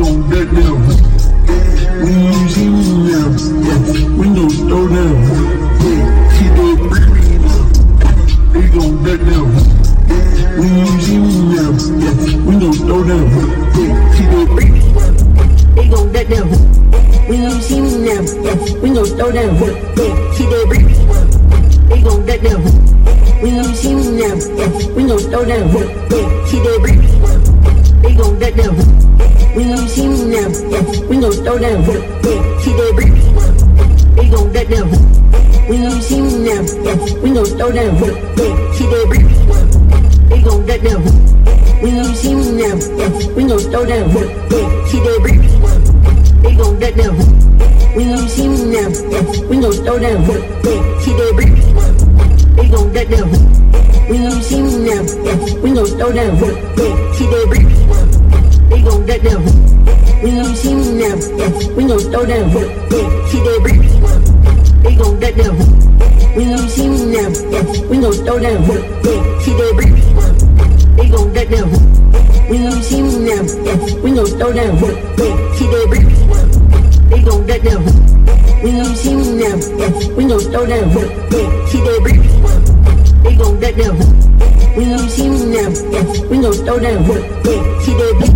gon' back down. We use him now, yeah, we gon' throw down. Yeah, he dead baby now, they gon' back down. We use him now, yeah, we gon' throw down. Yeah, he dead baby now, they gon' back down. We use him now, yeah, we gon' throw down. Yeah, he dead baby now, they gon' back down. We use him now, yeah, we gon' throw down. Yeah, he dead baby now, they gon' back down. We use him now, yeah, we gon' throw down. Yeah, he dead baby now, they gon' back down. We use him now, yeah, we gon' throw down. Yeah, he dead baby now, they gon' back down. We use him now, yeah, we gon' throw down. Yeah, he dead baby now, they gon' back down. We use him now, yeah, we gon' throw down. Yeah, he dead baby now, they gon' back down. We use him now, yeah, we gon' throw down. Yeah, he dead baby now, they gon' back down. We use him now, yeah, we gon' throw down. Yeah, he dead baby now, they gon' back down. We use him now, yeah, we gon' throw down. Yeah, he dead baby now, they gon' back down. We use him now, yeah, we gon' throw down. Yeah, he dead baby now, they gon' back down. We use him now, yeah, we gon' throw down. Yeah, he dead baby now, they gon' back down. We use him now, yeah, we gon' throw down. Yeah, he dead baby.